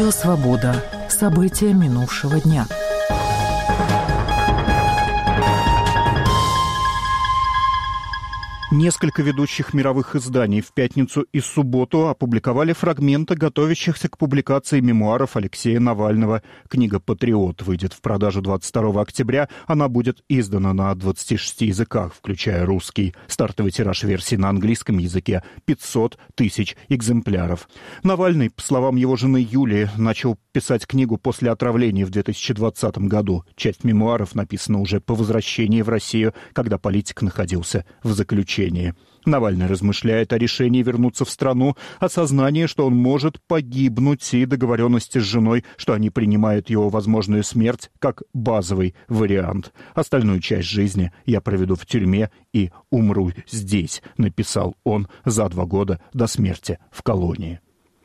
Радио «Свобода». События минувшего дня. Несколько ведущих мировых изданий в пятницу и субботу опубликовали фрагменты готовящихся к публикации мемуаров Алексея Навального. Книга «Патриот» выйдет в продажу 22 октября. Она будет издана на 26 языках, включая русский. Стартовый тираж версии на английском языке – 500 тысяч экземпляров. Навальный, по словам его жены Юлии, начал писать книгу после отравления в 2020 году. Часть мемуаров написана уже по возвращении в Россию, когда политик находился в заключении. Навальный размышляет о решении вернуться в страну, осознание, что он может погибнуть, и договоренности с женой, что они принимают его возможную смерть как базовый вариант. Остальную часть жизни я проведу в тюрьме и умру здесь, написал он за 2 года до смерти в колонии.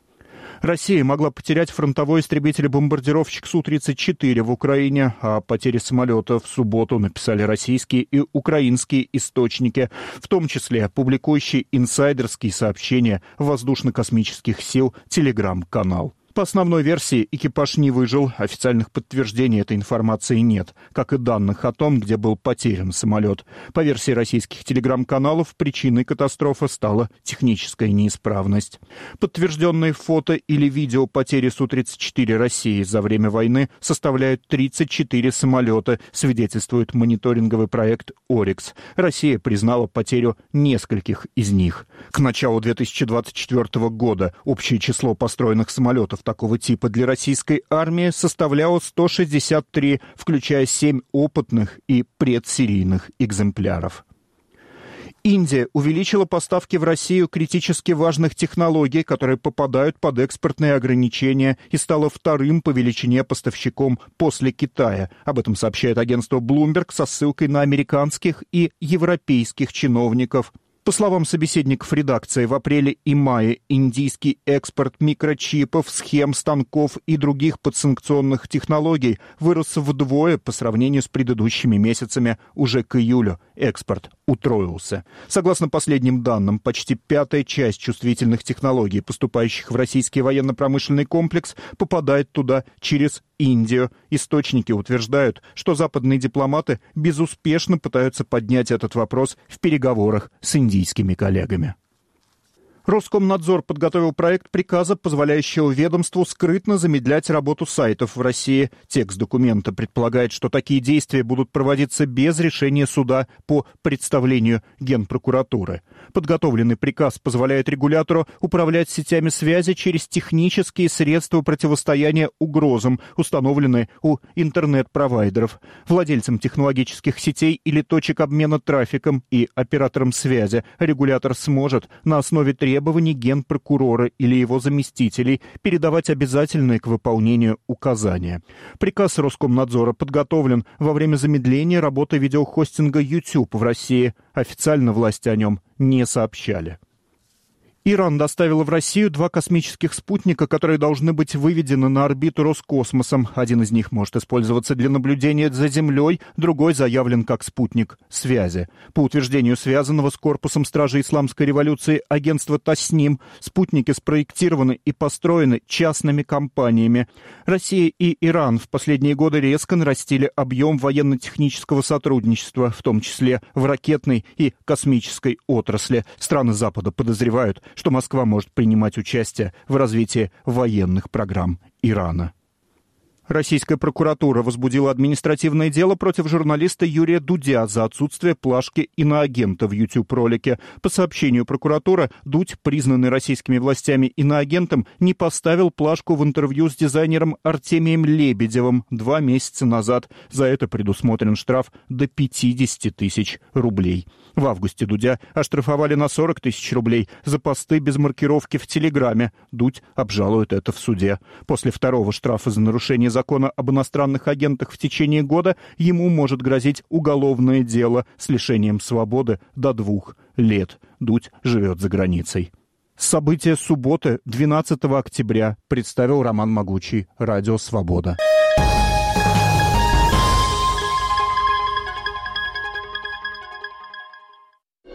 Россия могла потерять фронтовой истребитель-бомбардировщик Су-34 в Украине. О потере самолета в субботу написали российские и украинские источники, в том числе публикующие инсайдерские сообщения воздушно-космических сил телеграм-канал. По основной версии, экипаж не выжил, официальных подтверждений этой информации нет, как и данных о том, где был потерян самолет. По версии российских телеграм-каналов, причиной катастрофы стала техническая неисправность. Подтвержденные фото или видео потери Су-34 России за время войны составляют 34 самолета, свидетельствует мониторинговый проект «Орикс». Россия признала потерю нескольких из них. К началу 2024 года общее число построенных самолетов такого типа для российской армии составляло 163, включая 7 опытных и предсерийных экземпляров. Индия увеличила поставки в Россию критически важных технологий, которые попадают под экспортные ограничения, и стала вторым по величине поставщиком после Китая. Об этом сообщает агентство Bloomberg со ссылкой на американских и европейских чиновников. По словам собеседников редакции, в апреле и мае индийский экспорт микрочипов, схем, станков и других подсанкционных технологий вырос вдвое по сравнению с предыдущими месяцами. Уже к июлю экспорт утроился. Согласно последним данным, почти 1/5 часть чувствительных технологий, поступающих в российский военно-промышленный комплекс, попадает туда через Индию. Источники утверждают, что западные дипломаты безуспешно пытаются поднять этот вопрос в переговорах с индийскими коллегами. Роскомнадзор подготовил проект приказа, позволяющего ведомству скрытно замедлять работу сайтов в России. Текст документа предполагает, что такие действия будут проводиться без решения суда по представлению Генпрокуратуры. Подготовленный приказ позволяет регулятору управлять сетями связи через технические средства противостояния угрозам, установленные у интернет-провайдеров. Владельцам технологических сетей или точек обмена трафиком и операторам связи регулятор сможет на основе требований Генпрокурора или его заместителей передавать обязательные к выполнению указания. Приказ Роскомнадзора подготовлен во время замедления работы видеохостинга YouTube в России. Официально власти о нем не сообщали. Иран доставила в Россию 2 космических спутника, которые должны быть выведены на орбиту Роскосмосом. Один из них может использоваться для наблюдения за Землей, другой заявлен как спутник связи. По утверждению связанного с корпусом стражей исламской революции агентства Тасним, спутники спроектированы и построены частными компаниями. Россия и Иран в последние годы резко нарастили объем военно-технического сотрудничества, в том числе в ракетной и космической отрасли. Страны Запада подозревают, что Москва может принимать участие в развитии военных программ Ирана. Российская прокуратура возбудила административное дело против журналиста Юрия Дудя за отсутствие плашки иноагента в YouTube-ролике. По сообщению прокуратуры, Дудь, признанный российскими властями иноагентом, не поставил плашку в интервью с дизайнером Артемием Лебедевым 2 месяца назад. За это предусмотрен штраф до 50 тысяч рублей. В августе Дудя оштрафовали на 40 тысяч рублей за посты без маркировки в Телеграме. Дудь обжалует это в суде. После 2-го штрафа за нарушение закона об иностранных агентах в течение года ему может грозить уголовное дело с лишением свободы до 2 лет. Дудь живет за границей. События субботы, 12 октября, представил Роман Могучий, Радио «Свобода».